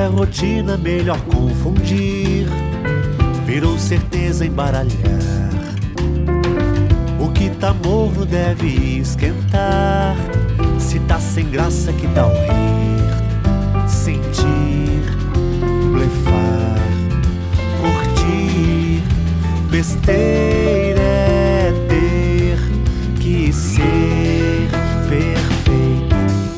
rotina, melhor confundir. Virou certeza embaralhar. O que tá morno deve esquentar. Se tá sem graça, que tal rir, sentir, blefar, curtir? Besteira é ter que ser perfeito.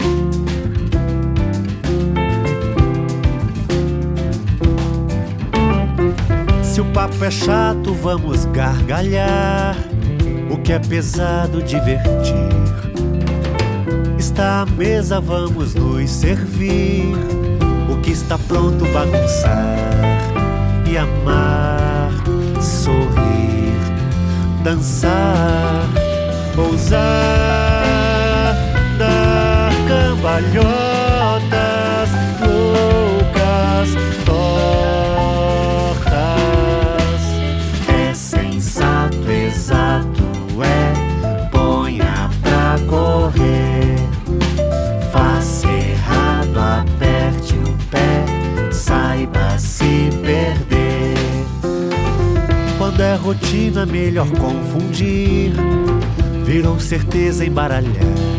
Se o papo é chato, vamos gargalhar. O que é pesado, divertir. Está à mesa, vamos nos servir. O que está pronto, bagunçar e amar, sorrir, dançar, ousar, dar cambalhotas loucas, tortas. É sensato, exato, ponha pra correr. Faça errado, aperte o pé, saiba se perder. Quando é rotina, melhor confundir. Virou certeza embaralhar.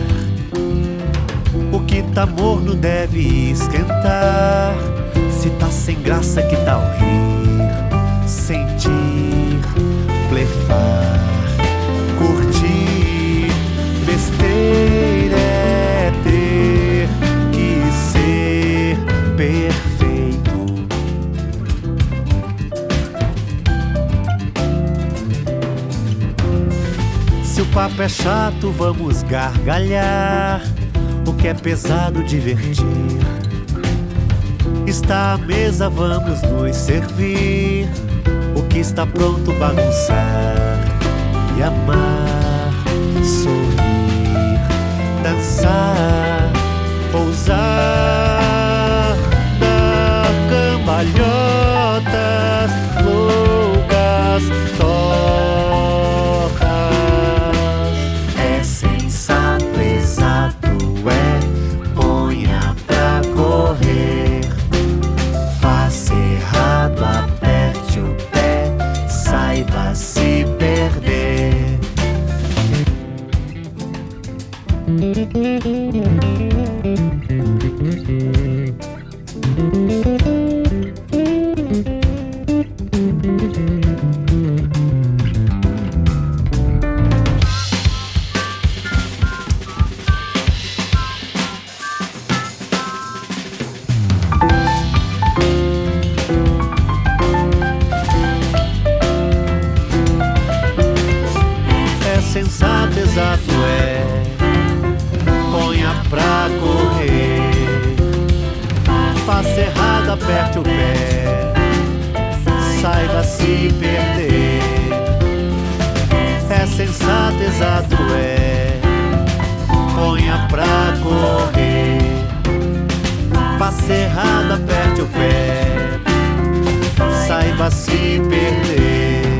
O que tá morno deve esquentar. Se tá sem graça, que tal rir, sentir, blefar, curtir? Besteira é ter que ser perfeito. Se o papo é chato, vamos gargalhar. O que é pesado, divertir. Está à mesa, vamos nos servir. O que está pronto, bagunçar e amar, sorrir, dançar, ousar, dar cambalhotas loucas, tortas. É sensato, exato, ponha pra correr. Faça errado, aperte o pé, saiba se perder. Sensato, exato, ponha pra correr. Faça errado, aperte o pé, saiba se perder. É sensato, exato, ponha pra correr. Faça errado, aperte o pé, saiba se perder.